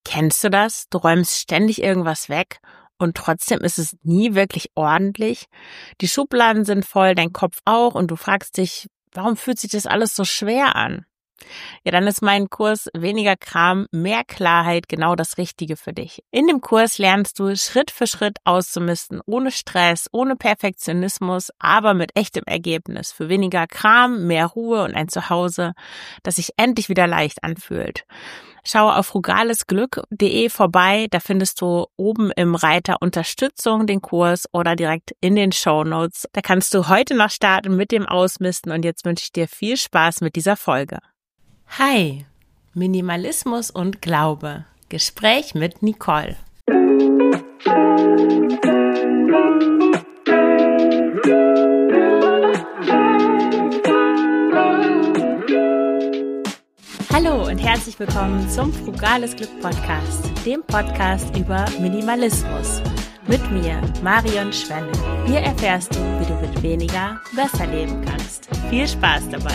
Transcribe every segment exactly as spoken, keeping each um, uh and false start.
Kennst du das? Du räumst ständig irgendwas weg und trotzdem ist es nie wirklich ordentlich. Die Schubladen sind voll, dein Kopf auch und du fragst dich, warum fühlt sich das alles so schwer an? Ja, dann ist mein Kurs Weniger Kram, mehr Klarheit genau das Richtige für dich. In dem Kurs lernst du Schritt für Schritt auszumisten, ohne Stress, ohne Perfektionismus, aber mit echtem Ergebnis. Für weniger Kram, mehr Ruhe und ein Zuhause, das sich endlich wieder leicht anfühlt. Schau auf frugalesglück punkt de vorbei, da findest du oben im Reiter Unterstützung den Kurs oder direkt in den Shownotes. Da kannst du heute noch starten mit dem Ausmisten und jetzt wünsche ich dir viel Spaß mit dieser Folge. Hi, Minimalismus und Glaube. Gespräch mit Nicole. Hallo und herzlich willkommen zum Frugales Glück Podcast, dem Podcast über Minimalismus. Mit mir, Marion Schwenne. Hier erfährst du, wie du mit weniger besser leben kannst. Viel Spaß dabei!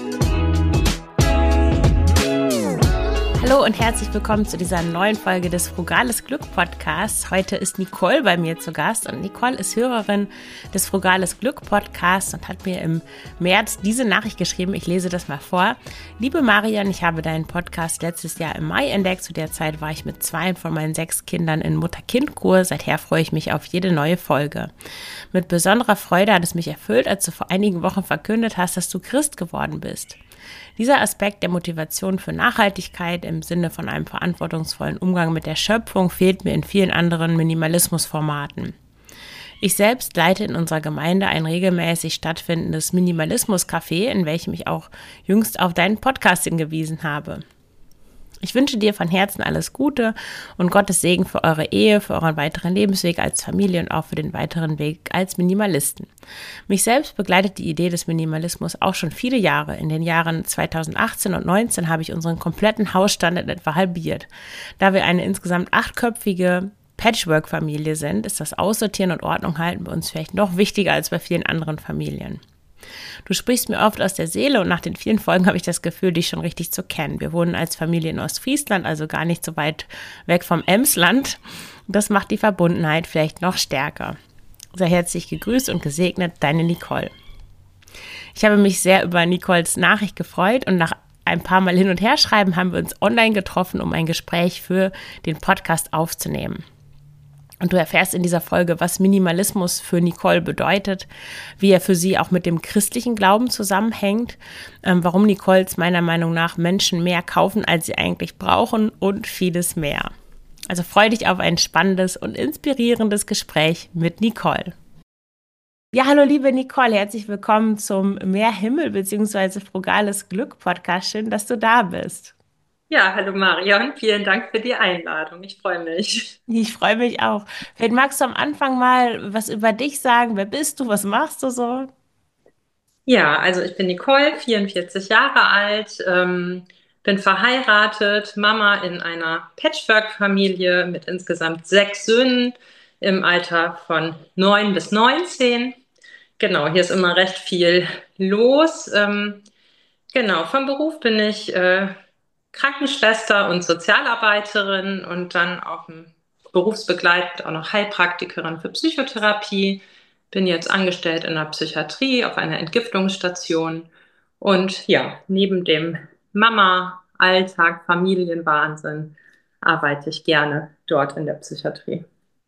Hallo und herzlich willkommen zu dieser neuen Folge des Frugales Glück Podcasts. Heute ist Nicole bei mir zu Gast und Nicole ist Hörerin des Frugales Glück Podcasts und hat mir im März diese Nachricht geschrieben. Ich lese das mal vor. Liebe Marion, ich habe deinen Podcast letztes Jahr im Mai entdeckt. Zu der Zeit war ich mit zwei von meinen sechs Kindern in Mutter-Kind-Kur. Seither freue ich mich auf jede neue Folge. Mit besonderer Freude hat es mich erfüllt, als du vor einigen Wochen verkündet hast, dass du Christ geworden bist. Dieser Aspekt der Motivation für Nachhaltigkeit im Sinne von einem verantwortungsvollen Umgang mit der Schöpfung fehlt mir in vielen anderen Minimalismusformaten. Ich selbst leite in unserer Gemeinde ein regelmäßig stattfindendes Minimalismus-Café, in welchem ich auch jüngst auf deinen Podcast hingewiesen habe. Ich wünsche dir von Herzen alles Gute und Gottes Segen für eure Ehe, für euren weiteren Lebensweg als Familie und auch für den weiteren Weg als Minimalisten. Mich selbst begleitet die Idee des Minimalismus auch schon viele Jahre. In den Jahren zweitausendachtzehn und neunzehn habe ich unseren kompletten Hausstand in etwa halbiert. Da wir eine insgesamt achtköpfige Patchwork-Familie sind, ist das Aussortieren und Ordnung halten bei uns vielleicht noch wichtiger als bei vielen anderen Familien. Du sprichst mir oft aus der Seele und nach den vielen Folgen habe ich das Gefühl, dich schon richtig zu kennen. Wir wohnen als Familie in Ostfriesland, also gar nicht so weit weg vom Emsland. Das macht die Verbundenheit vielleicht noch stärker. Sehr herzlich gegrüßt und gesegnet, deine Nicole. Ich habe mich sehr über Nicoles Nachricht gefreut und nach ein paar Mal hin und her schreiben haben wir uns online getroffen, um ein Gespräch für den Podcast aufzunehmen. Und du erfährst in dieser Folge, was Minimalismus für Nicole bedeutet, wie er für sie auch mit dem christlichen Glauben zusammenhängt, ähm, warum Nicoles meiner Meinung nach Menschen mehr kaufen, als sie eigentlich brauchen und vieles mehr. Also freu dich auf ein spannendes und inspirierendes Gespräch mit Nicole. Ja, hallo liebe Nicole, herzlich willkommen zum Mehr Himmel bzw. Frugales Glück Podcast. Schön, dass du da bist. Ja, hallo Marion, vielen Dank für die Einladung. Ich freue mich. Ich freue mich auch. Vielleicht magst du am Anfang mal was über dich sagen. Wer bist du? Was machst du so? Ja, also ich bin Nicole, vierundvierzig Jahre alt, ähm, bin verheiratet, Mama in einer Patchwork-Familie mit insgesamt sechs Söhnen im Alter von neun bis neunzehn. Genau, hier ist immer recht viel los. Ähm, genau, vom Beruf bin ich äh, Krankenschwester und Sozialarbeiterin und dann auch im berufsbegleitend auch noch Heilpraktikerin für Psychotherapie. Bin jetzt angestellt in der Psychiatrie auf einer Entgiftungsstation. Und ja, neben dem Mama-Alltag, Familienwahnsinn, arbeite ich gerne dort in der Psychiatrie.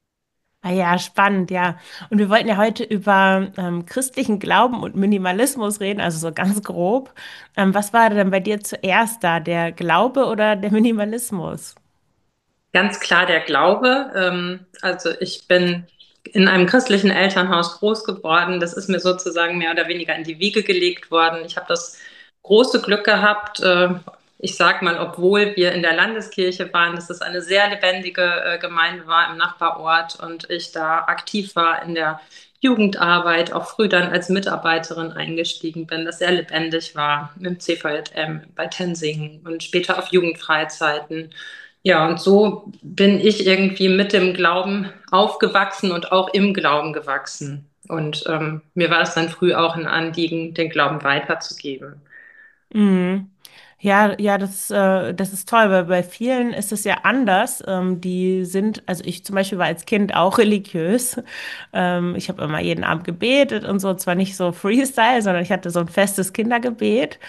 Ah ja, spannend, ja. Und wir wollten ja heute über ähm, christlichen Glauben und Minimalismus reden, also so ganz grob. Ähm, was war denn bei dir zuerst da, der Glaube oder der Minimalismus? Ganz klar der Glaube. Ähm, also ich bin in einem christlichen Elternhaus groß geworden. Das ist mir sozusagen mehr oder weniger in die Wiege gelegt worden. Ich habe das große Glück gehabt, äh, ich sage mal, obwohl wir in der Landeskirche waren, dass es eine sehr lebendige äh, Gemeinde war im Nachbarort und ich da aktiv war in der Jugendarbeit, auch früh dann als Mitarbeiterin eingestiegen bin, das sehr lebendig war im C V J M, bei Tensingen und später auf Jugendfreizeiten. Ja, und so bin ich irgendwie mit dem Glauben aufgewachsen und auch im Glauben gewachsen. Und ähm, mir war es dann früh auch ein Anliegen, den Glauben weiterzugeben. Mhm. Ja, ja, das, äh, das ist toll, weil bei vielen ist es ja anders. Ähm, die sind, also ich zum Beispiel war als Kind auch religiös. Ähm, ich habe immer jeden Abend gebetet und so, zwar nicht so Freestyle, sondern ich hatte so ein festes Kindergebet.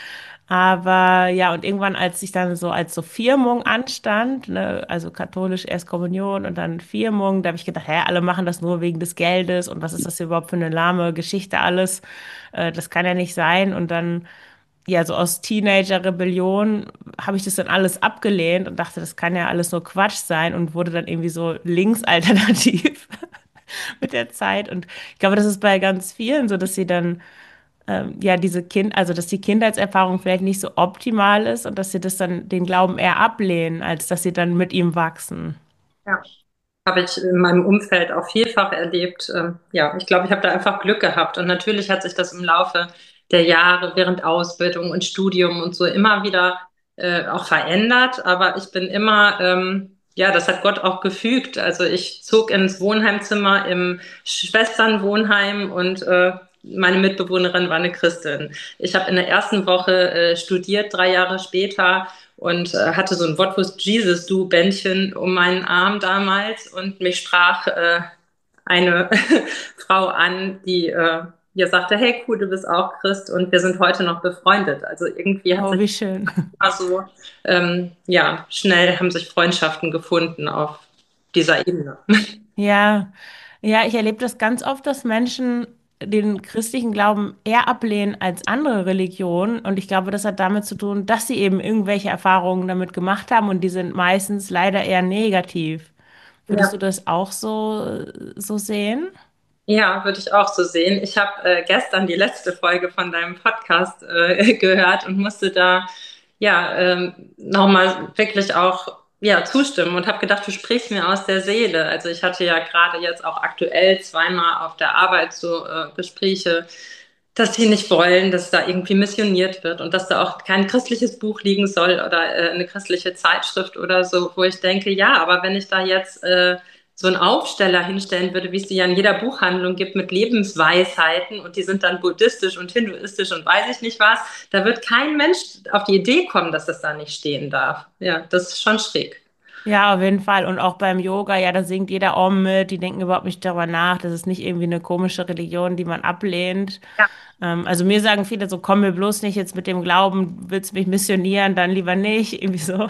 Aber ja, und irgendwann, als ich dann so als so Firmung anstand, ne, also katholisch erst Kommunion und dann Firmung, da habe ich gedacht, hä, alle machen das nur wegen des Geldes und was ist das hier überhaupt für eine lahme Geschichte alles? Äh, das kann ja nicht sein. Und dann ja, so aus Teenager-Rebellion habe ich das dann alles abgelehnt und dachte, das kann ja alles nur Quatsch sein und wurde dann irgendwie so linksalternativ mit der Zeit. Und ich glaube, das ist bei ganz vielen so, dass sie dann, ähm, ja, diese Kind, also dass die Kindheitserfahrung vielleicht nicht so optimal ist und dass sie das dann den Glauben eher ablehnen, als dass sie dann mit ihm wachsen. Ja. Habe ich in meinem Umfeld auch vielfach erlebt. Ähm, ja, ich glaube, ich habe da einfach Glück gehabt. Und natürlich hat sich das im Laufe der Jahre während Ausbildung und Studium und so immer wieder äh, auch verändert. Aber ich bin immer, ähm, ja, das hat Gott auch gefügt. Also ich zog ins Wohnheimzimmer im Schwesternwohnheim und äh, meine Mitbewohnerin war eine Christin. Ich habe in der ersten Woche äh, studiert, drei Jahre später und äh, hatte so ein What was Jesus Du Bändchen um meinen Arm damals und mich sprach äh, eine Frau an, die äh, mir sagte, hey cool, du bist auch Christ und wir sind heute noch befreundet. Also irgendwie hat Oh, sich wie schön. immer so, ähm, ja, schnell haben sich Freundschaften gefunden auf dieser Ebene. Ja, ja, ich erlebe das ganz oft, dass Menschen den christlichen Glauben eher ablehnen als andere Religionen. Und ich glaube, das hat damit zu tun, dass sie eben irgendwelche Erfahrungen damit gemacht haben und die sind meistens leider eher negativ. Würdest du Ja. das auch so, so sehen? Ja, würde ich auch so sehen. Ich habe äh, gestern die letzte Folge von deinem Podcast äh, gehört und musste da ja ähm, nochmal wirklich auch ja zustimmen und habe gedacht, du sprichst mir aus der Seele. Also ich hatte ja gerade jetzt auch aktuell zweimal auf der Arbeit so äh, Gespräche, dass die nicht wollen, dass da irgendwie missioniert wird und dass da auch kein christliches Buch liegen soll oder äh, eine christliche Zeitschrift oder so, wo ich denke, ja, aber wenn ich da jetzt äh, so einen Aufsteller hinstellen würde, wie es die ja in jeder Buchhandlung gibt mit Lebensweisheiten und die sind dann buddhistisch und hinduistisch und weiß ich nicht was, da wird kein Mensch auf die Idee kommen, dass das da nicht stehen darf. Ja, das ist schon schräg. Ja, auf jeden Fall. Und auch beim Yoga, ja, da singt jeder Om mit. Die denken überhaupt nicht darüber nach. Das ist nicht irgendwie eine komische Religion, die man ablehnt. Ja. Ähm, also mir sagen viele so, komm mir bloß nicht jetzt mit dem Glauben, willst mich missionieren, dann lieber nicht. Irgendwie so.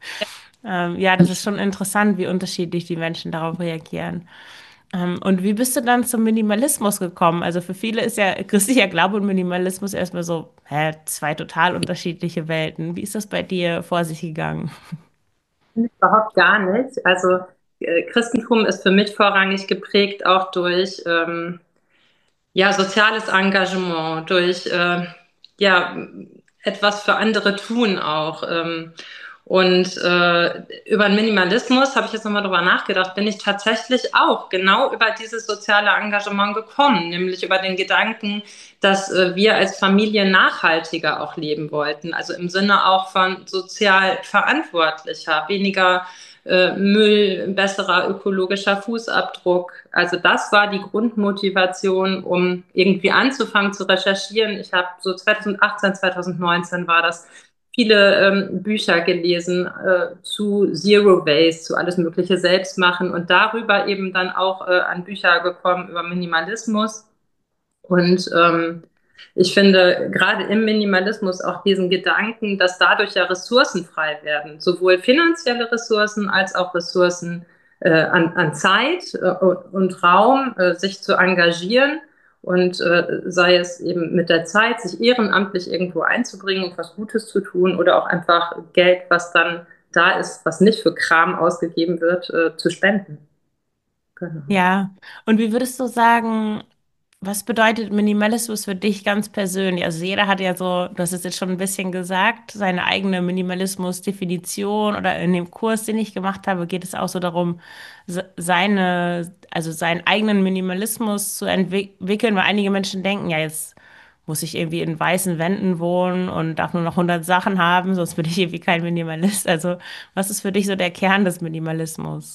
Ähm, ja, das ist schon interessant, wie unterschiedlich die Menschen darauf reagieren. Ähm, und wie bist du dann zum Minimalismus gekommen? Also für viele ist ja christlicher Glaube und Minimalismus erstmal so, hä, zwei total unterschiedliche Welten. Wie ist das bei dir vor sich gegangen? Überhaupt gar nicht. Also äh, Christentum ist für mich vorrangig geprägt auch durch ähm, ja, soziales Engagement, durch äh, ja, etwas für andere tun auch. Ähm, und äh, über den Minimalismus habe ich jetzt nochmal drüber nachgedacht, bin ich tatsächlich auch genau über dieses soziale Engagement gekommen, nämlich über den Gedanken, dass äh, wir als Familie nachhaltiger auch leben wollten, also im Sinne auch von sozial verantwortlicher, weniger äh, Müll, besserer ökologischer Fußabdruck. Also das war die Grundmotivation, um irgendwie anzufangen zu recherchieren. Ich habe so zwanzig achtzehn, zwanzig neunzehn war das viele ähm, Bücher gelesen äh, zu Zero Waste, zu alles Mögliche selbst machen und darüber eben dann auch äh, an Bücher gekommen über Minimalismus. Und ähm, ich finde gerade im Minimalismus auch diesen Gedanken, dass dadurch ja Ressourcen frei werden, sowohl finanzielle Ressourcen als auch Ressourcen äh, an, an Zeit äh, und Raum, äh, sich zu engagieren und äh, sei es eben mit der Zeit, sich ehrenamtlich irgendwo einzubringen und was Gutes zu tun oder auch einfach Geld, was dann da ist, was nicht für Kram ausgegeben wird, äh, zu spenden. Genau. Ja, und wie würdest du sagen, was bedeutet Minimalismus für dich ganz persönlich? Also jeder hat ja so, du hast es jetzt schon ein bisschen gesagt, seine eigene Minimalismus-Definition oder in dem Kurs, den ich gemacht habe, geht es auch so darum, se- seine, also seinen eigenen Minimalismus zu entwickeln, weil einige Menschen denken, ja, jetzt muss ich irgendwie in weißen Wänden wohnen und darf nur noch hundert Sachen haben, sonst bin ich irgendwie kein Minimalist. Also was ist für dich so der Kern des Minimalismus?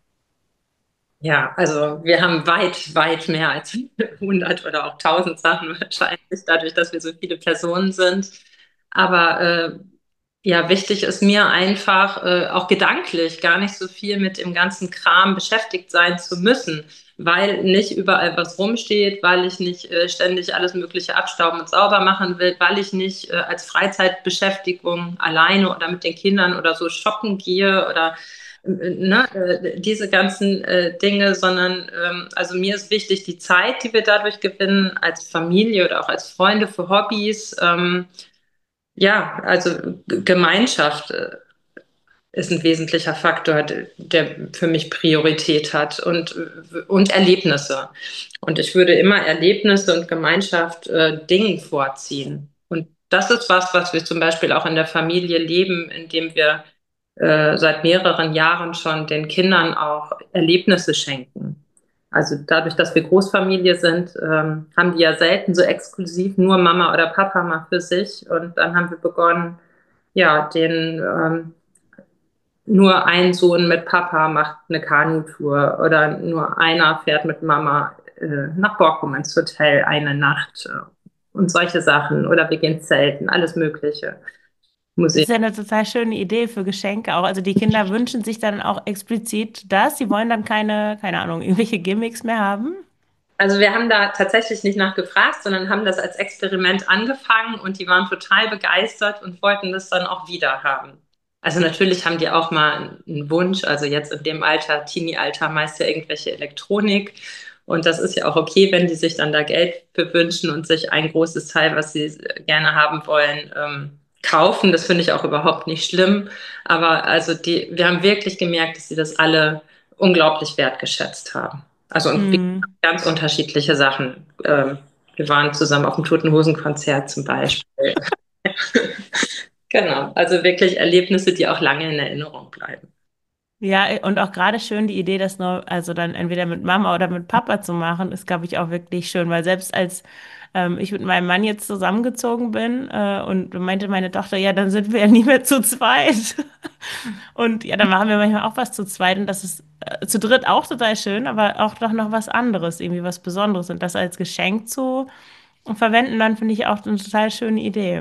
Ja, also wir haben weit, weit mehr als hundert oder auch tausend Sachen wahrscheinlich, dadurch, dass wir so viele Personen sind. Aber äh, Ja, wichtig ist mir einfach äh, auch gedanklich gar nicht so viel mit dem ganzen Kram beschäftigt sein zu müssen, weil nicht überall was rumsteht, weil ich nicht äh, ständig alles Mögliche abstauben und sauber machen will, weil ich nicht äh, als Freizeitbeschäftigung alleine oder mit den Kindern oder so shoppen gehe oder äh, ne, äh, diese ganzen äh, Dinge, sondern ähm, also mir ist wichtig die Zeit, die wir dadurch gewinnen, als Familie oder auch als Freunde für Hobbys. Ähm, ja, also G- Gemeinschaft äh, ist ein wesentlicher Faktor, d- der für mich Priorität hat und, und Erlebnisse. Und ich würde immer Erlebnisse und Gemeinschaft äh, Dingen vorziehen. Und das ist was, was wir zum Beispiel auch in der Familie leben, indem wir äh, seit mehreren Jahren schon den Kindern auch Erlebnisse schenken. Also dadurch, dass wir Großfamilie sind, ähm, haben die ja selten so exklusiv nur Mama oder Papa mal für sich. Und dann haben wir begonnen, ja, den ähm, nur ein Sohn mit Papa macht eine Kanutour oder nur einer fährt mit Mama äh, nach Borkum ins Hotel eine Nacht äh, und solche Sachen. Oder wir gehen zelten, alles Mögliche. Das Museen. ist ja eine total schöne Idee für Geschenke auch. Also die Kinder wünschen sich dann auch explizit das. Sie wollen dann keine, keine Ahnung, irgendwelche Gimmicks mehr haben. Also wir haben da tatsächlich nicht nachgefragt, sondern haben das als Experiment angefangen und die waren total begeistert und wollten das dann auch wieder haben. Also natürlich haben die auch mal einen Wunsch, also jetzt in dem Alter, Teenie-Alter, meist ja irgendwelche Elektronik. Und das ist ja auch okay, wenn die sich dann da Geld für wünschen und sich ein großes Teil, was sie gerne haben wollen, ähm, kaufen. Das finde ich auch überhaupt nicht schlimm. Aber also die, wir haben wirklich gemerkt, dass sie das alle unglaublich wertgeschätzt haben. Also und wie Hm. ganz unterschiedliche Sachen. Ähm, wir waren zusammen auf dem Toten Hosen Konzert zum Beispiel. Genau, also wirklich Erlebnisse, die auch lange in Erinnerung bleiben. Ja, und auch gerade schön die Idee, das nur, also dann entweder mit Mama oder mit Papa zu machen, ist, glaube ich, auch wirklich schön, weil selbst als ähm, ich mit meinem Mann jetzt zusammengezogen bin äh, und meinte meine Tochter, ja, dann sind wir ja nie mehr zu zweit. Und ja, dann machen wir manchmal auch was zu zweit und das ist äh, zu dritt auch total schön, aber auch doch noch was anderes, irgendwie was Besonderes. Und das als Geschenk zu verwenden, dann finde ich auch eine total schöne Idee.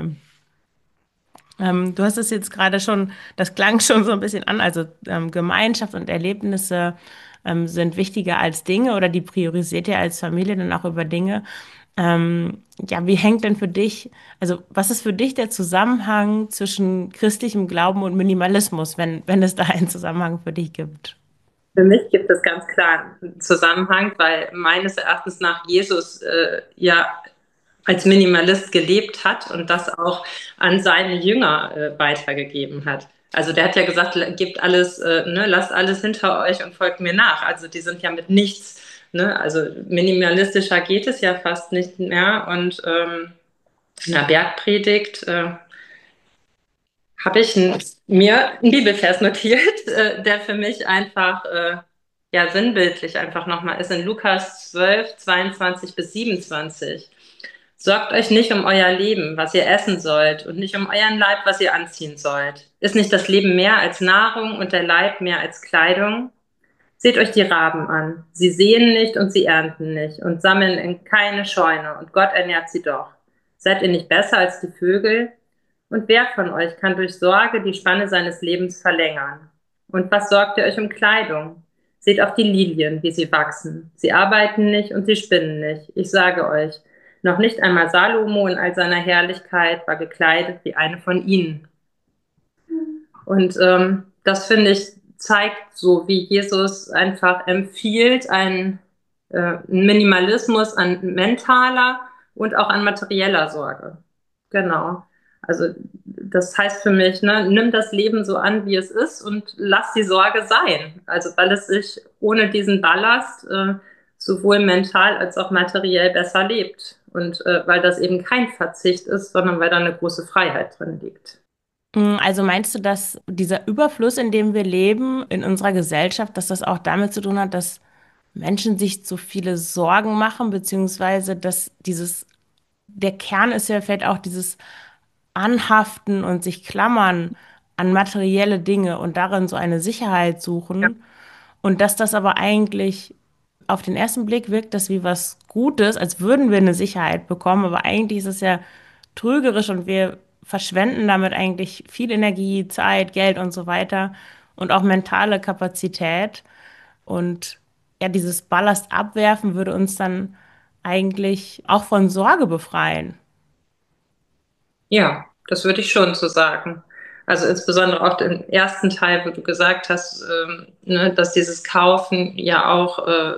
Ähm, du hast es jetzt gerade schon, das klang schon so ein bisschen an, also ähm, Gemeinschaft und Erlebnisse ähm, sind wichtiger als Dinge oder die priorisiert ihr als Familie dann auch über Dinge. Ähm, ja, wie hängt denn für dich, also was ist für dich der Zusammenhang zwischen christlichem Glauben und Minimalismus, wenn, wenn es da einen Zusammenhang für dich gibt? Für mich gibt es ganz klar einen Zusammenhang, weil meines Erachtens nach Jesus äh, ja als Minimalist gelebt hat und das auch an seine Jünger äh, weitergegeben hat. Also der hat ja gesagt, gebt alles, äh, ne, lasst alles hinter euch und folgt mir nach. Also die sind ja mit nichts, ne, also minimalistischer geht es ja fast nicht mehr. Und ähm, in der Bergpredigt äh, habe ich ein, mir einen Bibelvers notiert, äh, der für mich einfach äh, ja sinnbildlich einfach nochmal ist in Lukas zwölf, zweiundzwanzig bis siebenundzwanzig. Sorgt euch nicht um euer Leben, was ihr essen sollt, und nicht um euren Leib, was ihr anziehen sollt. Ist nicht das Leben mehr als Nahrung und der Leib mehr als Kleidung? Seht euch die Raben an. Sie säen nicht und sie ernten nicht und sammeln in keine Scheune, und Gott ernährt sie doch. Seid ihr nicht besser als die Vögel? Und wer von euch kann durch Sorge die Spanne seines Lebens verlängern? Und was sorgt ihr euch um Kleidung? Seht auf die Lilien, wie sie wachsen. Sie arbeiten nicht und sie spinnen nicht. Ich sage euch, noch nicht einmal Salomo in all seiner Herrlichkeit war gekleidet wie eine von ihnen. Und ähm, das finde ich zeigt so, wie Jesus einfach empfiehlt, einen, äh, einen Minimalismus an mentaler und auch an materieller Sorge. Genau. Also das heißt für mich, ne, nimm das Leben so an, wie es ist und lass die Sorge sein. Also weil es sich ohne diesen Ballast äh, sowohl mental als auch materiell besser lebt. Und äh, weil das eben kein Verzicht ist, sondern weil da eine große Freiheit drin liegt. Mm, Also meinst du, dass dieser Überfluss, in dem wir leben, in unserer Gesellschaft, dass das auch damit zu tun hat, dass Menschen sich zu viele Sorgen machen, beziehungsweise dass dieses, der Kern ist ja vielleicht auch dieses Anhaften und sich klammern an materielle Dinge und darin so eine Sicherheit Ja, suchen und dass das aber eigentlich auf den ersten Blick wirkt das wie was Gutes, als würden wir eine Sicherheit bekommen, aber eigentlich ist es ja trügerisch und wir verschwenden damit eigentlich viel Energie, Zeit, Geld und so weiter und auch mentale Kapazität. Und ja, dieses Ballast abwerfen würde uns dann eigentlich auch von Sorge befreien. Ja, das würde ich schon so sagen. Also insbesondere auch den ersten Teil, wo du gesagt hast, ähm, ne, dass dieses Kaufen ja auch äh,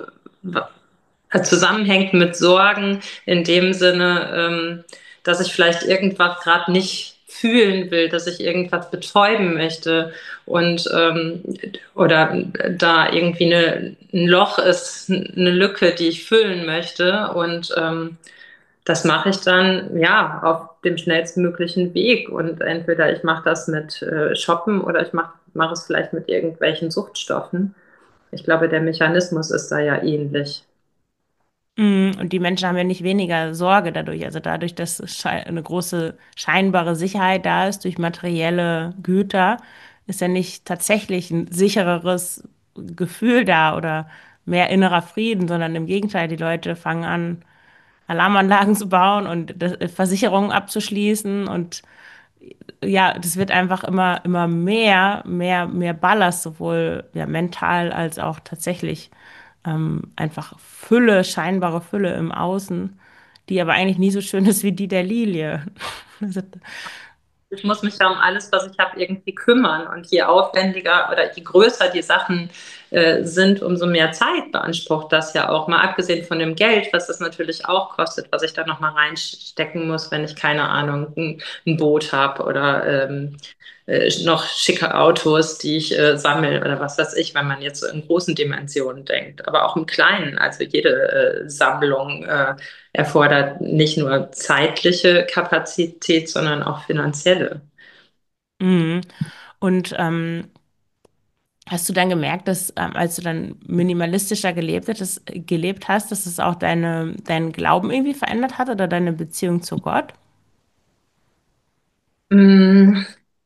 zusammenhängt mit Sorgen in dem Sinne, ähm, dass ich vielleicht irgendwas gerade nicht fühlen will, dass ich irgendwas betäuben möchte und ähm, oder da irgendwie eine, ein Loch ist, eine Lücke, die ich füllen möchte und ähm, das mache ich dann ja auf dem schnellstmöglichen Weg und entweder ich mache das mit äh, Shoppen oder ich mache mache es vielleicht mit irgendwelchen Suchtstoffen. Ich glaube, der Mechanismus ist da ja ähnlich. Mm, Und die Menschen haben ja nicht weniger Sorge dadurch. Also dadurch, dass schei- eine große scheinbare Sicherheit da ist durch materielle Güter, ist ja nicht tatsächlich ein sichereres Gefühl da oder mehr innerer Frieden, sondern im Gegenteil, die Leute fangen an, Alarmanlagen zu bauen und das, Versicherungen abzuschließen und ja, das wird einfach immer, immer mehr, mehr, mehr Ballast, sowohl ja, mental als auch tatsächlich ähm, einfach Fülle, scheinbare Fülle im Außen, die aber eigentlich nie so schön ist wie die der Lilie. Also, Ich muss mich ja um alles, was ich habe, irgendwie kümmern. Und je aufwendiger oder je größer die Sachen äh, sind, umso mehr Zeit beansprucht das ja auch. Mal abgesehen von dem Geld, was das natürlich auch kostet, was ich da nochmal reinstecken muss, wenn ich keine Ahnung, ein, ein Boot habe oder ähm, äh, noch schicke Autos, die ich äh, sammle oder was weiß ich, wenn man jetzt so in großen Dimensionen denkt. Aber auch im Kleinen, also jede äh, Sammlung äh, erfordert nicht nur zeitliche Kapazität, sondern auch finanzielle. mhm. Und ähm, hast du dann gemerkt, dass ähm, als du dann minimalistischer gelebt hast, gelebt hast, dass es auch deine, deinen Glauben irgendwie verändert hat oder deine Beziehung zu Gott? Mm,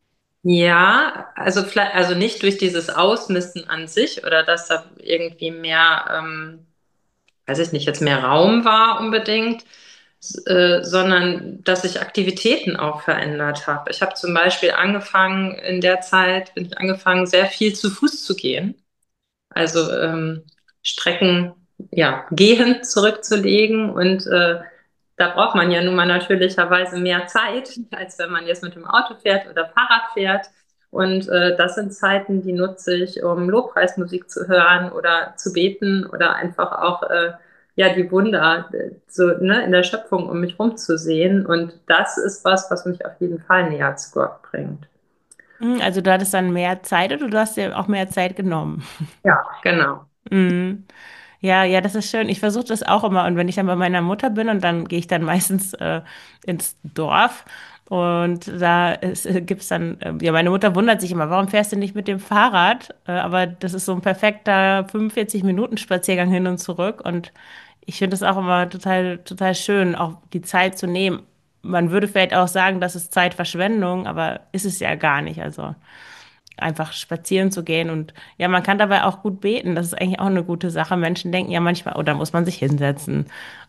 ja, also vielleicht, also nicht durch dieses Ausmisten an sich oder dass da irgendwie mehr, ähm, weiß ich nicht, jetzt mehr Raum war unbedingt, s- äh, sondern dass sich Aktivitäten auch verändert habe. Ich habe zum Beispiel angefangen, in der Zeit bin ich angefangen, sehr viel zu Fuß zu gehen. Also ähm, Strecken, ja, gehend zurückzulegen. Und äh, da braucht man ja nun mal natürlicherweise mehr Zeit, als wenn man jetzt mit dem Auto fährt oder Fahrrad fährt. Und äh, das sind Zeiten, die nutze ich, um Lobpreismusik zu hören oder zu beten oder einfach auch äh, ja die Wunder äh, so ne, in der Schöpfung um mich rum zu sehen. Und das ist was, was mich auf jeden Fall näher zu Gott bringt. Mhm, also du hattest dann mehr Zeit oder du hast dir auch mehr Zeit genommen? Ja, genau. Mhm. Ja, ja, das ist schön. Ich versuche das auch immer. Und wenn ich dann bei meiner Mutter bin und dann gehe ich dann meistens äh, ins Dorf und da ist, äh, gibt's dann, äh, ja, meine Mutter wundert sich immer, warum fährst du nicht mit dem Fahrrad? Äh, aber das ist so ein perfekter fünfundvierzig Minuten Spaziergang hin und zurück. Und ich finde es auch immer total, total schön, auch die Zeit zu nehmen. Man würde vielleicht auch sagen, das ist Zeitverschwendung, aber ist es ja gar nicht. Also einfach spazieren zu gehen. Und ja, man kann dabei auch gut beten. Das ist eigentlich auch eine gute Sache. Menschen denken ja manchmal, oh, da muss man sich hinsetzen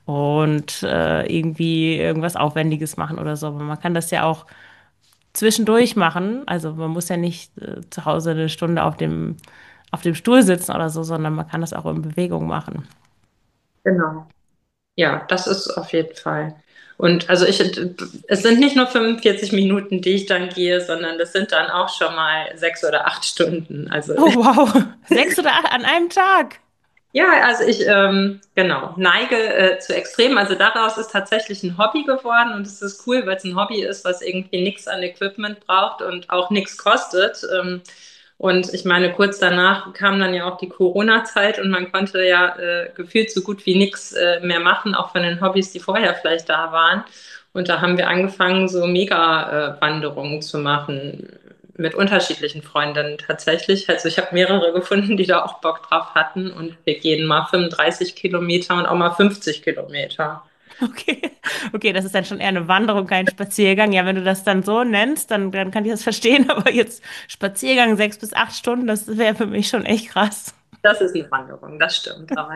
und äh, irgendwie irgendwas Aufwendiges machen oder so. Aber man kann das ja auch zwischendurch machen. Also man muss ja nicht äh, zu Hause eine Stunde auf dem, auf dem Stuhl sitzen oder so, sondern man kann das auch in Bewegung machen. Genau. Ja, das ist auf jeden Fall. Und also ich, es sind nicht nur fünfundvierzig Minuten, die ich dann gehe, sondern das sind dann auch schon mal sechs oder acht Stunden. Also Oh, wow. Sechs oder acht an einem Tag. ja, also ich ähm, genau neige äh, zu Extremen. Also daraus ist tatsächlich ein Hobby geworden und es ist cool, weil es ein Hobby ist, was irgendwie nichts an Equipment braucht und auch nichts kostet. Ähm, und ich meine, kurz danach kam dann ja auch die Corona-Zeit und man konnte ja äh, gefühlt so gut wie nichts äh, mehr machen, auch von den Hobbys, die vorher vielleicht da waren. Und da haben wir angefangen, so Mega-Wanderungen zu machen mit unterschiedlichen Freundinnen tatsächlich. Also ich habe mehrere gefunden, die da auch Bock drauf hatten und wir gehen mal fünfunddreißig Kilometer und auch mal fünfzig Kilometer. Okay. Okay, das ist dann schon eher eine Wanderung, kein Spaziergang. Ja, wenn du das dann so nennst, dann, dann kann ich das verstehen. Aber jetzt Spaziergang sechs bis acht Stunden, das wäre für mich schon echt krass. Das ist eine Wanderung, das stimmt. Aber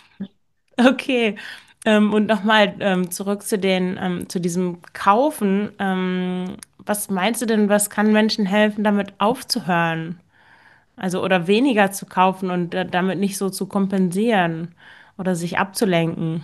Okay. Ähm, und nochmal ähm, zurück zu den, ähm, zu diesem Kaufen. Ähm, was meinst du denn, was kann Menschen helfen, damit aufzuhören? Also oder weniger zu kaufen und äh, damit nicht so zu kompensieren oder sich abzulenken?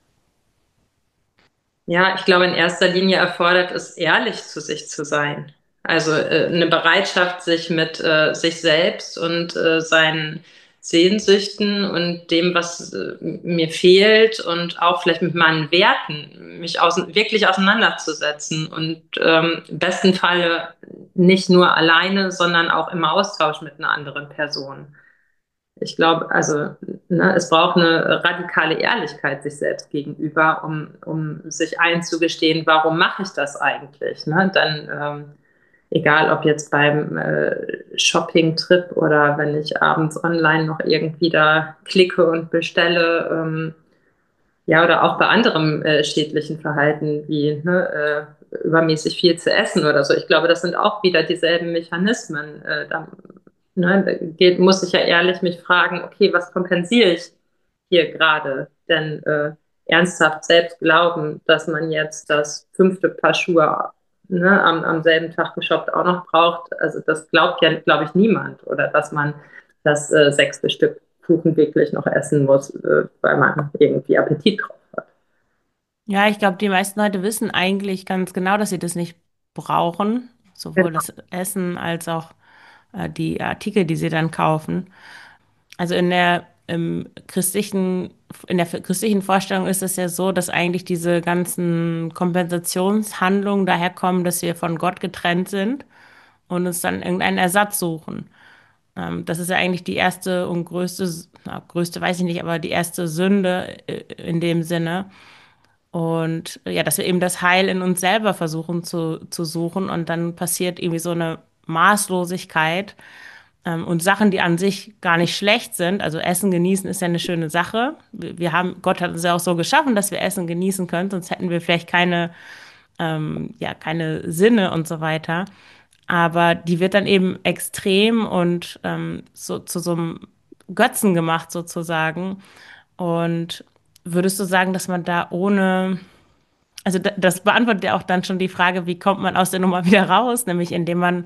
Ja, ich glaube, in erster Linie erfordert es, ehrlich zu sich zu sein. Also äh, eine Bereitschaft, sich mit äh, sich selbst und äh, seinen Sehnsüchten und dem, was äh, mir fehlt und auch vielleicht mit meinen Werten, mich aus, wirklich auseinanderzusetzen und ähm, im besten Falle nicht nur alleine, sondern auch im Austausch mit einer anderen Person. Ich glaube, also ne, es braucht eine radikale Ehrlichkeit sich selbst gegenüber, um, um sich einzugestehen, warum mache ich das eigentlich? Ne? Dann, ähm, egal ob jetzt beim äh, Shopping-Trip oder wenn ich abends online noch irgendwie da klicke und bestelle, ähm, ja, oder auch bei anderem äh, schädlichen Verhalten wie ne, äh, übermäßig viel zu essen oder so. Ich glaube, das sind auch wieder dieselben Mechanismen. Äh, da, ne, da geht, muss ich ja ehrlich mich fragen, okay, was kompensiere ich hier gerade? Denn äh, ernsthaft selbst glauben, dass man jetzt das fünfte Paar Schuhe ne, am, am selben Tag geshoppt auch noch braucht, also das glaubt ja, glaube ich, niemand. Oder dass man das äh, sechste Stück Kuchen wirklich noch essen muss, äh, weil man irgendwie Appetit drauf hat. Ja, ich glaube, die meisten Leute wissen eigentlich ganz genau, dass sie das nicht brauchen, sowohl das Essen als auch äh, die Artikel, die sie dann kaufen. Also in der im christlichen, in der christlichen Vorstellung ist es ja so, dass eigentlich diese ganzen Kompensationshandlungen daherkommen, dass wir von Gott getrennt sind und uns dann irgendeinen Ersatz suchen. Ähm, das ist ja eigentlich die erste und größte, na, größte weiß ich nicht, aber die erste Sünde äh, in dem Sinne. Und ja, dass wir eben das Heil in uns selber versuchen zu, zu suchen und dann passiert irgendwie so eine Maßlosigkeit ähm, und Sachen, die an sich gar nicht schlecht sind. Also Essen genießen ist ja eine schöne Sache. Wir, wir haben, Gott hat uns ja auch so geschaffen, dass wir Essen genießen können, sonst hätten wir vielleicht keine, ähm, ja, keine Sinne und so weiter. Aber die wird dann eben extrem und ähm, so zu so einem Götzen gemacht sozusagen. Und würdest du sagen, dass man da ohne, also das beantwortet ja auch dann schon die Frage, wie kommt man aus der Nummer wieder raus, nämlich indem man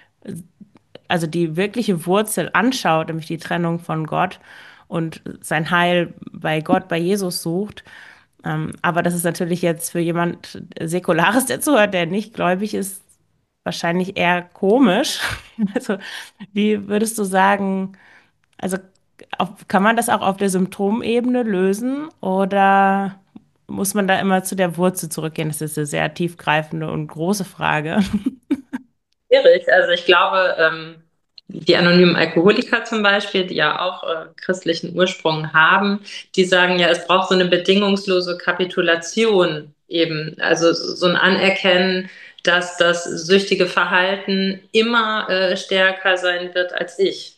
also die wirkliche Wurzel anschaut, nämlich die Trennung von Gott und sein Heil bei Gott, bei Jesus sucht. Ähm, aber das ist natürlich jetzt für jemand Säkulares, der zuhört, der nicht gläubig ist, wahrscheinlich eher komisch. Also wie würdest du sagen, also auf, kann man das auch auf der Symptomebene lösen oder muss man da immer zu der Wurzel zurückgehen? Das ist eine sehr tiefgreifende und große Frage. Schwierig. Also ich glaube, ähm, die anonymen Alkoholiker zum Beispiel, die ja auch äh, christlichen Ursprung haben, die sagen ja, es braucht so eine bedingungslose Kapitulation eben. Also so ein Anerkennen, dass das süchtige Verhalten immer äh, stärker sein wird als ich.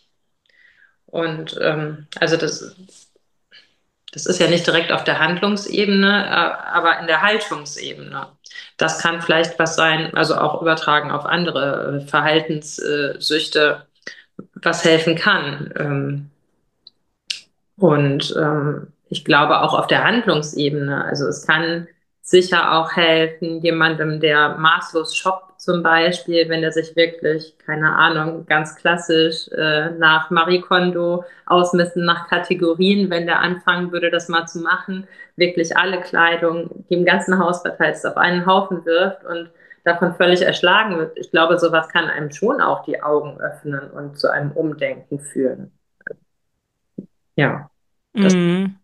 Und ähm, also das, das ist ja nicht direkt auf der Handlungsebene, äh, aber in der Haltungsebene. Das kann vielleicht was sein, also auch übertragen auf andere äh, Verhaltenssüchte, was helfen kann. Ähm, und ähm, ich glaube auch auf der Handlungsebene. Also es kann sicher auch helfen, jemandem, der maßlos shoppt zum Beispiel, wenn er sich wirklich, keine Ahnung, ganz klassisch äh, nach Marie Kondo ausmessen, nach Kategorien, wenn der anfangen würde, das mal zu machen, wirklich alle Kleidung, die im ganzen Haus verteilt ist, auf einen Haufen wirft und davon völlig erschlagen wird. Ich glaube, sowas kann einem schon auch die Augen öffnen und zu einem Umdenken führen. Ja. Das Mm.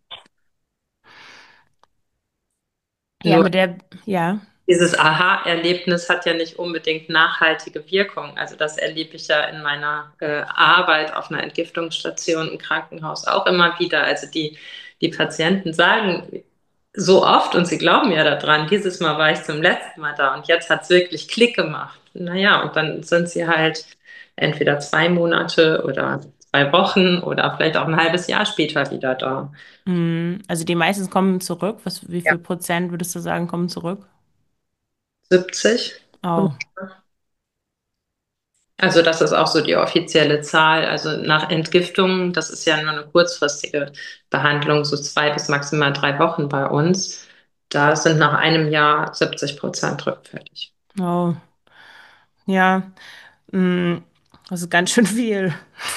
Ja, nur mit der, ja. dieses Aha-Erlebnis hat ja nicht unbedingt nachhaltige Wirkung. Also das erlebe ich ja in meiner äh, Arbeit auf einer Entgiftungsstation im Krankenhaus auch immer wieder. Also die, die Patienten sagen so oft, und sie glauben ja daran, dieses Mal war ich zum letzten Mal da und jetzt hat es wirklich Klick gemacht. Naja, und dann sind sie halt entweder zwei Monate oder zwei Wochen oder vielleicht auch ein halbes Jahr später wieder da. Mm. Also die meisten kommen zurück. Was, wie Ja. viel Prozent würdest du sagen, kommen zurück? siebzig. Oh. Also das ist auch so die offizielle Zahl. Also nach Entgiftung, das ist ja nur eine kurzfristige Behandlung, so zwei bis maximal drei Wochen bei uns. Da sind nach einem Jahr siebzig Prozent rückfällig. Oh. Ja, mh, das ist ganz schön viel.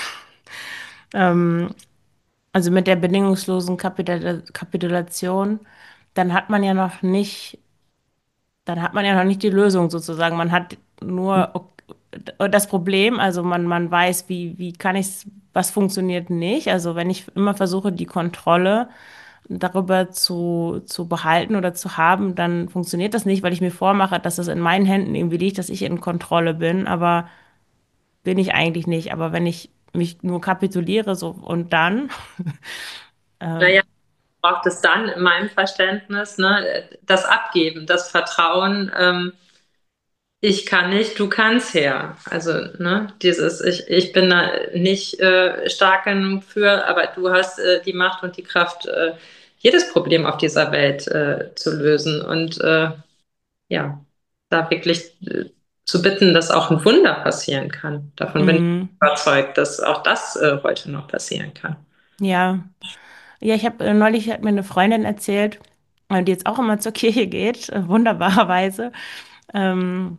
Ähm, also mit der bedingungslosen Kapital Kapitulation, dann hat man ja noch nicht, dann hat man ja noch nicht die Lösung sozusagen. Man hat nur ok- das Problem, also man, man weiß, wie, wie kann ich was funktioniert nicht. Also wenn ich immer versuche, die Kontrolle darüber zu, zu behalten oder zu haben, dann funktioniert das nicht, weil ich mir vormache, dass es in meinen Händen irgendwie liegt, dass ich in Kontrolle bin, aber bin ich eigentlich nicht. Aber wenn ich mich nur kapituliere so und dann, Naja, braucht es dann in meinem Verständnis, ne, das Abgeben, das Vertrauen, ähm, ich kann nicht, du kannst her. Also, ne, dieses, ich, ich bin da nicht äh, stark genug für, aber du hast äh, die Macht und die Kraft, äh, jedes Problem auf dieser Welt äh, zu lösen. Und äh, ja, da wirklich äh, zu bitten, dass auch ein Wunder passieren kann. Davon bin ich mh, überzeugt, dass auch das äh, heute noch passieren kann. ja. Ja, ich habe äh, neulich hat mir eine Freundin erzählt, äh, die jetzt auch immer zur Kirche geht, äh, wunderbarerweise. Ähm,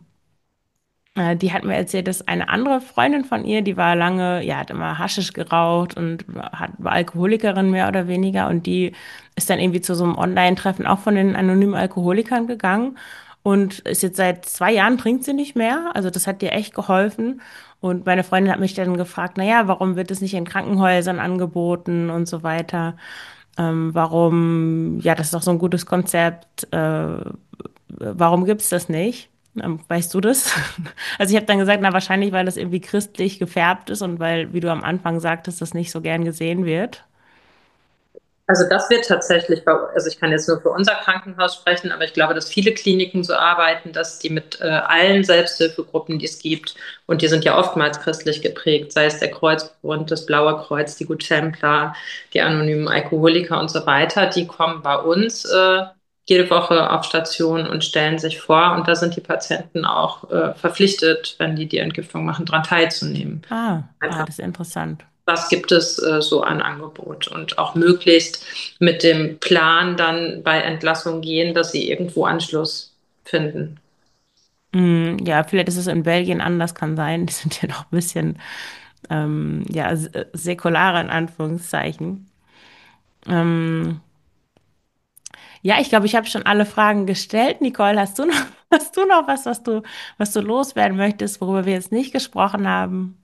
äh, die hat mir erzählt, dass eine andere Freundin von ihr, die war lange, ja, hat immer Haschisch geraucht und hat, war Alkoholikerin mehr oder weniger. Und die ist dann irgendwie zu so einem Online-Treffen auch von den anonymen Alkoholikern gegangen und ist jetzt seit zwei Jahren trinkt sie nicht mehr. Also das hat ihr echt geholfen. Und meine Freundin hat mich dann gefragt, naja, warum wird es nicht in Krankenhäusern angeboten und so weiter? Ähm, warum, ja, das ist doch so ein gutes Konzept. Äh, warum gibt's das nicht? Ähm, weißt du das? Also ich habe dann gesagt, na wahrscheinlich, weil das irgendwie christlich gefärbt ist und weil, wie du am Anfang sagtest, das nicht so gern gesehen wird. Also das wird tatsächlich bei, also ich kann jetzt nur für unser Krankenhaus sprechen, aber ich glaube, dass viele Kliniken so arbeiten, dass die mit äh, allen Selbsthilfegruppen, die es gibt, und die sind ja oftmals christlich geprägt, sei es der Kreuzbund, das Blaue Kreuz, die Gut Templar, die anonymen Alkoholiker und so weiter, die kommen bei uns äh, jede Woche auf Station und stellen sich vor, und da sind die Patienten auch äh, verpflichtet, wenn die die Entgiftung machen, daran teilzunehmen. Ah, ah, Einfach, das ist interessant. was gibt es äh, so an Angebot, und auch möglichst mit dem Plan dann bei Entlassung gehen, dass sie irgendwo Anschluss finden. Mm, ja, vielleicht ist es in Belgien anders, kann sein. Die sind ja noch ein bisschen, ähm, ja, s- säkularer in Anführungszeichen. Ähm, ja, ich glaube, ich habe schon alle Fragen gestellt. Nicole, hast du noch, hast du noch was, was du, was du loswerden möchtest, worüber wir jetzt nicht gesprochen haben?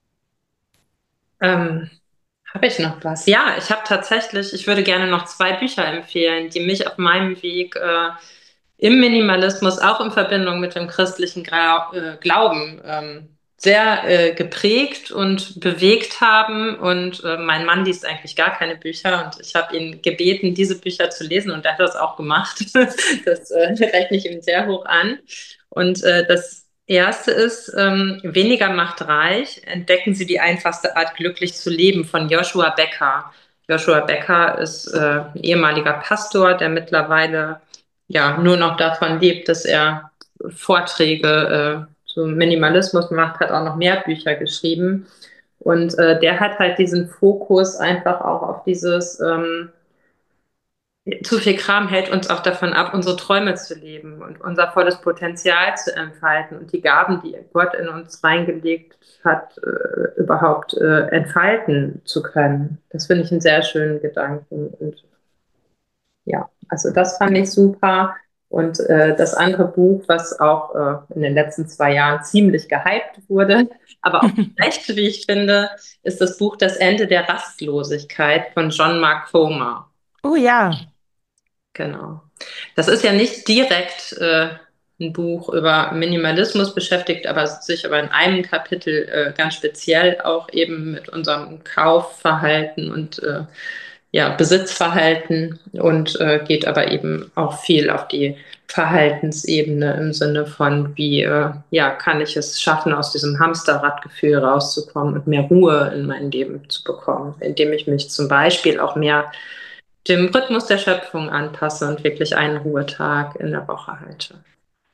Ähm, Habe ich noch was? Ja, ich habe tatsächlich, ich würde gerne noch zwei Bücher empfehlen, die mich auf meinem Weg äh, im Minimalismus, auch in Verbindung mit dem christlichen Grau äh, Glauben, ähm, sehr äh, geprägt und bewegt haben. Und äh, mein Mann liest eigentlich gar keine Bücher, und ich habe ihn gebeten, diese Bücher zu lesen, und er hat das auch gemacht. Das äh, rechne ich ihm sehr hoch an. Und äh, das erste ist, ähm, Weniger macht reich. Entdecken Sie die einfachste Art, glücklich zu leben, von Joshua Becker. Joshua Becker ist äh, ein ehemaliger Pastor, der mittlerweile ja nur noch davon lebt, dass er Vorträge äh, zum Minimalismus macht, hat auch noch mehr Bücher geschrieben. Und äh, der hat halt diesen Fokus einfach auch auf dieses ähm, zu viel Kram hält uns auch davon ab, unsere Träume zu leben und unser volles Potenzial zu entfalten und die Gaben, die Gott in uns reingelegt hat, äh, überhaupt äh, entfalten zu können. Das finde ich einen sehr schönen Gedanken. Und ja, also das fand ich super. Und äh, das andere Buch, was auch äh, in den letzten zwei Jahren ziemlich gehypt wurde, aber auch recht, wie ich finde, ist das Buch Das Ende der Rastlosigkeit von John Mark Comer. Oh ja. Genau. Das ist ja nicht direkt äh, ein Buch über Minimalismus beschäftigt, aber sich aber in einem Kapitel äh, ganz speziell auch eben mit unserem Kaufverhalten und äh, ja, Besitzverhalten, und äh, geht aber eben auch viel auf die Verhaltensebene im Sinne von, wie äh, ja, kann ich es schaffen, aus diesem Hamsterradgefühl rauszukommen und mehr Ruhe in mein Leben zu bekommen, indem ich mich zum Beispiel auch mehr dem Rhythmus der Schöpfung anpasse und wirklich einen Ruhetag in der Woche halte.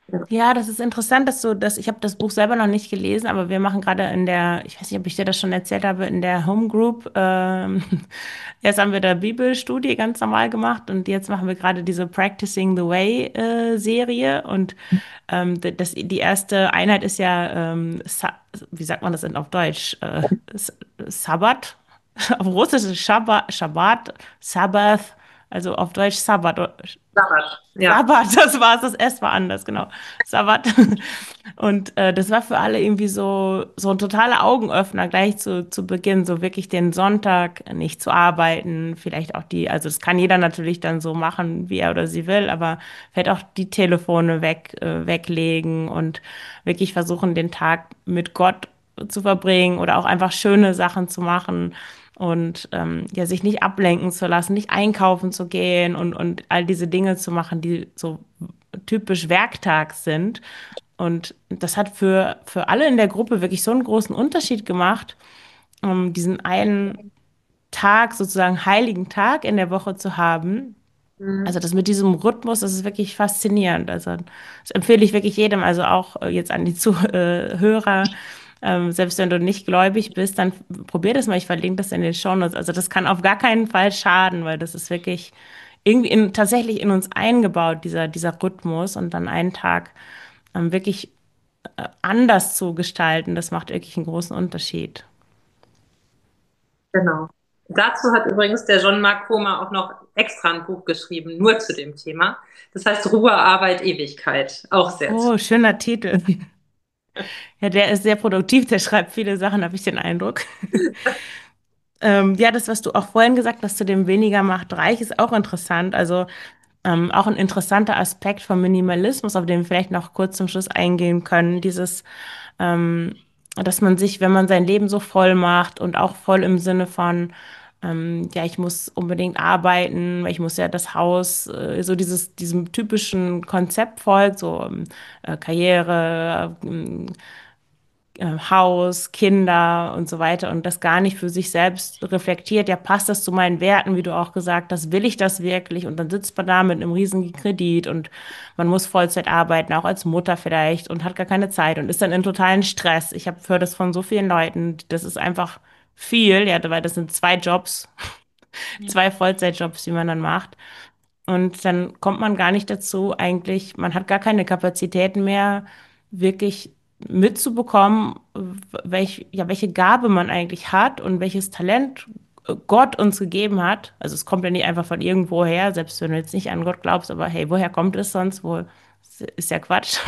Ja, das ist interessant, dass du das, ich habe das Buch selber noch nicht gelesen, aber wir machen gerade in der, ich weiß nicht, ob ich dir das schon erzählt habe, in der Home Group, ähm, erst haben wir da Bibelstudie ganz normal gemacht und jetzt machen wir gerade diese Practicing the Way äh, Serie und ähm, d- das, die erste Einheit ist ja, ähm, Sa wie sagt man das denn auf Deutsch? Äh, S- Sabbat? Auf Russisch ist Shabbat, Shabbat, Sabbath, also auf Deutsch Sabbat. Sabbat, ja. Sabbat, das war's, das S war anders, genau. Sabbat. Und äh, das war für alle irgendwie so, so ein totaler Augenöffner gleich zu, zu Beginn, so wirklich den Sonntag nicht zu arbeiten, vielleicht auch die, also das kann jeder natürlich dann so machen, wie er oder sie will, aber vielleicht auch die Telefone weg, äh, weglegen und wirklich versuchen, den Tag mit Gott zu verbringen oder auch einfach schöne Sachen zu machen und ähm, ja, sich nicht ablenken zu lassen, nicht einkaufen zu gehen und, und all diese Dinge zu machen, die so typisch Werktag sind. Und das hat für, für alle in der Gruppe wirklich so einen großen Unterschied gemacht, um diesen einen Tag, sozusagen heiligen Tag in der Woche zu haben. Also Mhm. das mit diesem Rhythmus, das ist wirklich faszinierend. Also das empfehle ich wirklich jedem, also auch äh, jetzt an die Zuhörer. Ähm, selbst wenn du nicht gläubig bist, dann probier das mal. Ich verlinke das in den Shownotes. Also das kann auf gar keinen Fall schaden, weil das ist wirklich irgendwie in, tatsächlich in uns eingebaut, dieser, dieser Rhythmus und dann einen Tag ähm, wirklich anders zu gestalten. Das macht wirklich einen großen Unterschied. Genau. Dazu hat übrigens der John-Mark Comer auch noch extra ein Buch geschrieben, nur zu dem Thema. Das heißt Ruhe, Arbeit, Ewigkeit. Auch sehr zu. Oh, schöner Titel. Ja, der ist sehr produktiv, der schreibt viele Sachen, habe ich den Eindruck. Ähm, ja, das, was du auch vorhin gesagt hast, zu dem weniger macht reich, ist auch interessant. Also ähm, auch ein interessanter Aspekt vom Minimalismus, auf den wir vielleicht noch kurz zum Schluss eingehen können. Dieses, ähm, dass man sich, wenn man sein Leben so voll macht und auch voll im Sinne von, ähm, ja, ich muss unbedingt arbeiten, weil ich muss ja das Haus, äh, so dieses, diesem typischen Konzept folgt, so ähm, äh, Karriere, ähm, äh, Haus, Kinder und so weiter und das gar nicht für sich selbst reflektiert, ja, passt das zu meinen Werten, wie du auch gesagt hast, will ich das wirklich? Und dann sitzt man da mit einem riesigen Kredit und man muss Vollzeit arbeiten, auch als Mutter vielleicht und hat gar keine Zeit und ist dann in totalen Stress. Ich habe höre das von so vielen Leuten, das ist einfach viel, ja, weil das sind zwei Jobs, zwei Vollzeitjobs, die man dann macht. Und dann kommt man gar nicht dazu, eigentlich, man hat gar keine Kapazitäten mehr, wirklich mitzubekommen, welch, ja, welche Gabe man eigentlich hat und welches Talent Gott uns gegeben hat. Also es kommt ja nicht einfach von irgendwoher, selbst wenn du jetzt nicht an Gott glaubst, aber hey, woher kommt es sonst? Wo ist ja Quatsch.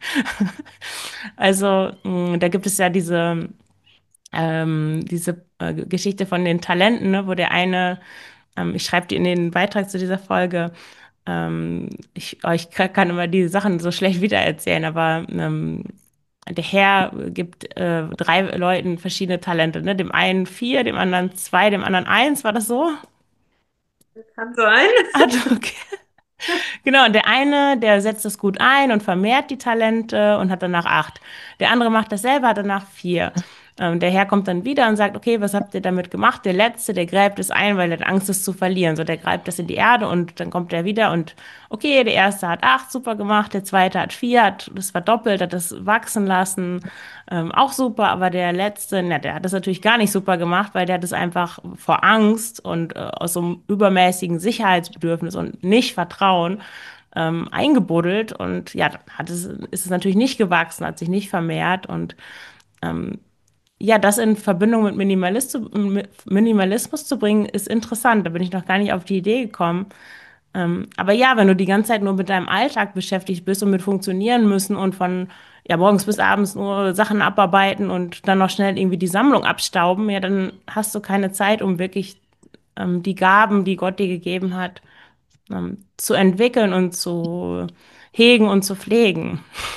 Also mh, da gibt es ja diese ähm, diese äh, Geschichte von den Talenten, ne, wo der eine, ähm, ich schreibe die in den Beitrag zu dieser Folge, ähm, ich, oh, ich kann immer die Sachen so schlecht wiedererzählen, aber ähm, der Herr gibt äh, drei Leuten verschiedene Talente, ne? Dem einen vier, dem anderen zwei, dem anderen eins, war das so? Kann sein. Ah, okay. Genau, und der eine, der setzt das gut ein und vermehrt die Talente und hat danach acht. Der andere macht dasselbe, hat danach vier. Ähm, der Herr kommt dann wieder und sagt, okay, was habt ihr damit gemacht? Der Letzte, der gräbt es ein, weil er hat Angst, es zu verlieren. So, der gräbt das in die Erde und dann kommt er wieder und okay, der Erste hat acht, super gemacht, der Zweite hat vier, hat das verdoppelt, hat das wachsen lassen, ähm, auch super, aber der Letzte, na, der hat das natürlich gar nicht super gemacht, weil der hat es einfach vor Angst und äh, aus so einem übermäßigen Sicherheitsbedürfnis und nicht Vertrauen ähm, eingebuddelt und ja, dann hat es, ist es natürlich nicht gewachsen, hat sich nicht vermehrt und ähm, ja, das in Verbindung mit Minimalist mit Minimalismus zu bringen, ist interessant. Da bin ich noch gar nicht auf die Idee gekommen. Ähm, aber ja, wenn du die ganze Zeit nur mit deinem Alltag beschäftigt bist und mit funktionieren müssen und von ja, morgens bis abends nur Sachen abarbeiten und dann noch schnell irgendwie die Sammlung abstauben, ja, dann hast du keine Zeit, um wirklich ähm, die Gaben, die Gott dir gegeben hat, ähm, zu entwickeln und zu hegen und zu pflegen.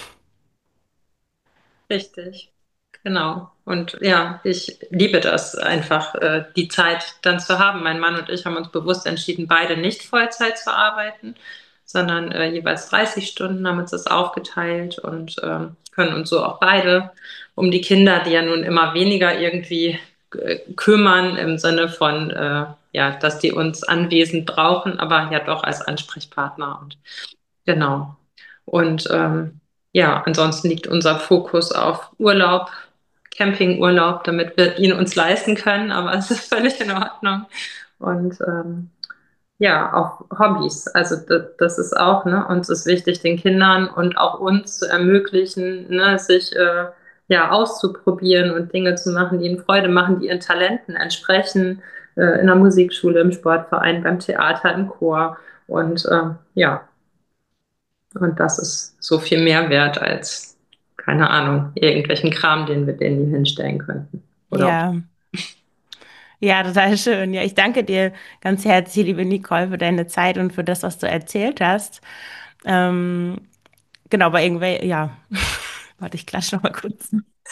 Richtig, genau. Und ja, ich liebe das einfach, äh, die Zeit dann zu haben. Mein Mann und ich haben uns bewusst entschieden, beide nicht Vollzeit zu arbeiten, sondern äh, jeweils dreißig Stunden haben uns das aufgeteilt und ähm, können uns so auch beide um die Kinder, die ja nun immer weniger irgendwie äh, kümmern im Sinne von, äh, ja, dass die uns anwesend brauchen, aber ja doch als Ansprechpartner und genau. Und ähm, ja, ansonsten liegt unser Fokus auf Urlaub, Campingurlaub, damit wir ihn uns leisten können, aber es ist völlig in Ordnung. Und ähm, ja, auch Hobbys. Also das, das ist auch, ne, uns ist wichtig, den Kindern und auch uns zu ermöglichen, ne, sich äh, ja auszuprobieren und Dinge zu machen, die ihnen Freude machen, die ihren Talenten entsprechen, äh, in der Musikschule, im Sportverein, beim Theater, im Chor. Und äh, ja, und das ist so viel mehr wert als, keine Ahnung, irgendwelchen Kram, den wir denen hier hinstellen könnten. Oder Ja, ja, total schön. Ja, ich danke dir ganz herzlich, liebe Nicole, für deine Zeit und für das, was du erzählt hast. Ähm, genau, bei irgendwelchen, ja, warte, ich klatsche noch mal kurz.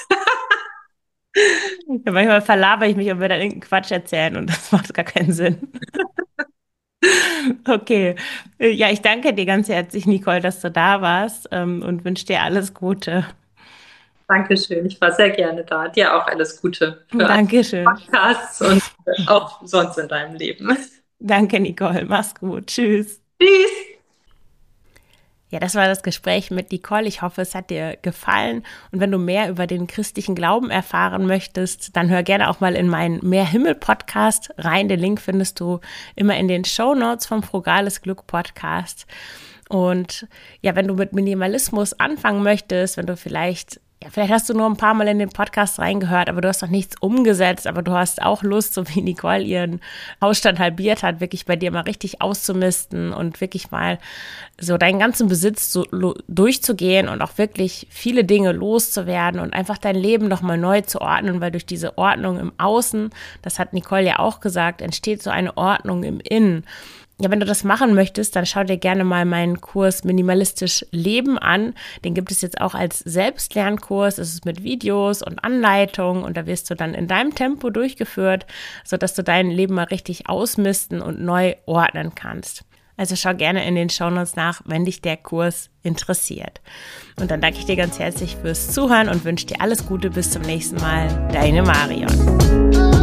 Ja, manchmal verlabere ich mich und will dann irgendeinen Quatsch erzählen und das macht gar keinen Sinn. Okay. Ja, ich danke dir ganz herzlich, Nicole, dass du da warst, ähm, und wünsche dir alles Gute. Dankeschön, ich war sehr gerne da. Dir auch alles Gute für alle Dankeschön. Podcasts und auch sonst in deinem Leben. Danke, Nicole. Mach's gut. Tschüss. Tschüss. Ja, das war das Gespräch mit Nicole. Ich hoffe, es hat dir gefallen. Und wenn du mehr über den christlichen Glauben erfahren möchtest, dann hör gerne auch mal in meinen Mehr Himmel Podcast rein. Den Link findest du immer in den Shownotes vom Frugales Glück Podcast. Und ja, wenn du mit Minimalismus anfangen möchtest, wenn du vielleicht Ja, vielleicht hast du nur ein paar Mal in den Podcast reingehört, aber du hast noch nichts umgesetzt, aber du hast auch Lust, so wie Nicole ihren Hausstand halbiert hat, wirklich bei dir mal richtig auszumisten und wirklich mal so deinen ganzen Besitz so durchzugehen und auch wirklich viele Dinge loszuwerden und einfach dein Leben nochmal neu zu ordnen, weil durch diese Ordnung im Außen, das hat Nicole ja auch gesagt, entsteht so eine Ordnung im Innen. Ja, wenn du das machen möchtest, dann schau dir gerne mal meinen Kurs Minimalistisch Leben an. Den gibt es jetzt auch als Selbstlernkurs. Es ist mit Videos und Anleitungen und da wirst du dann in deinem Tempo durchgeführt, sodass du dein Leben mal richtig ausmisten und neu ordnen kannst. Also schau gerne in den Shownotes nach, wenn dich der Kurs interessiert. Und dann danke ich dir ganz herzlich fürs Zuhören und wünsche dir alles Gute. Bis zum nächsten Mal. Deine Marion.